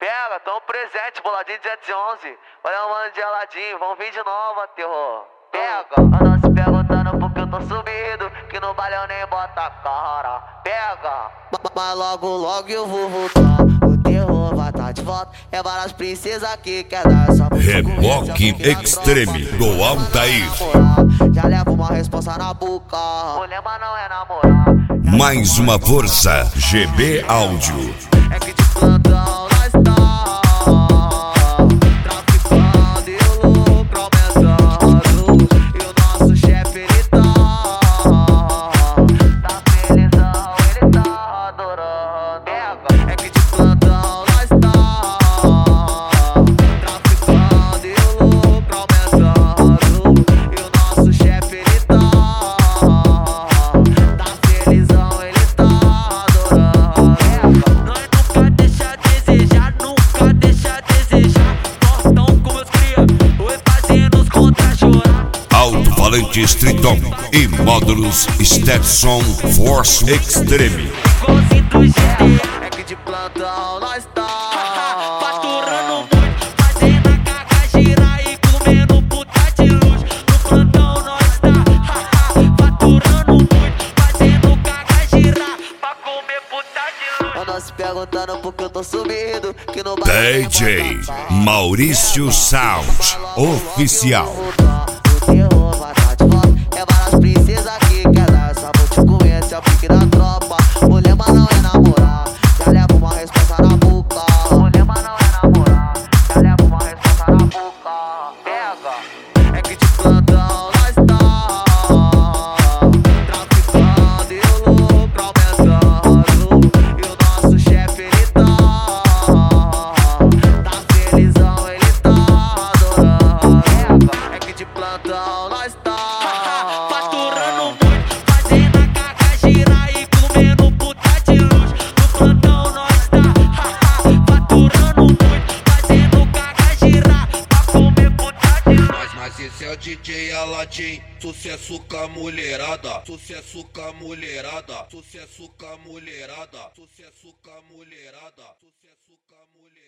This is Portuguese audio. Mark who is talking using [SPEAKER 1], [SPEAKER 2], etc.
[SPEAKER 1] Pega, tão presente, boladinho 211. Olha o mano geladinho, vão vir de novo, terror. Pega, andam se perguntando porque eu tô subido, que no baile eu nem bota a cara. Pega, mas logo eu vou voltar. O terror vai tá de volta. É várias princesas que quer dar essa
[SPEAKER 2] Reboque Extreme do Altair.
[SPEAKER 1] Já levo uma responsa na boca. O lema não é namorar.
[SPEAKER 2] Mais uma força, GB Áudio.
[SPEAKER 1] É que de plantão nós tá traficando e o lucro aumentando. E o nosso chefe ele tá felizão, ele tá adorando. Pega, é que de plantão nós tá traficando e o lucro aumentando. E o nosso chefe ele tá felizão, ele tá adorando. Nós nunca deixa a desejar, nunca deixa a desejar. Portão com meus cria, oi fazendo os contra chorar.
[SPEAKER 2] Alto-falante Triton e módulos Stetson Force Extreme.
[SPEAKER 1] Igualzinho do GTA, é que de plantão nós tá faturando muito, fazendo a caga girar e comendo puta de luxo. No plantão nós tá faturando muito, fazendo caga girar pra comer puta de luxo. Andam se perguntando porque eu tô subindo, que no baile
[SPEAKER 2] DJ Maurício Sound Oficial.
[SPEAKER 1] O terror vai tá de volta. É várias princesas que quer dar essa vou te comer, esse é o pique da tropa. O lema não é namorar, já levo uma responsa na boca. O lema não é namorar, já levo uma responsa na boca. Pega, é que de plantão nós tá traficando e o lucro aumentando. E o nosso chefe ele tá felizão, ele tá adorando. Pega, é que de plantão nós tá faturando muito, fazendo a caga girar e comendo puta de luxo. No plantão nós tá faturando muito, fazendo caga girar pra comer puta de luxo.
[SPEAKER 3] Mas esse é o DJ Aladim, sucesso com a mulherada, sucesso com a mulherada, sucesso com a mulherada, sucesso com a mulherada, sucesso com a mulherada.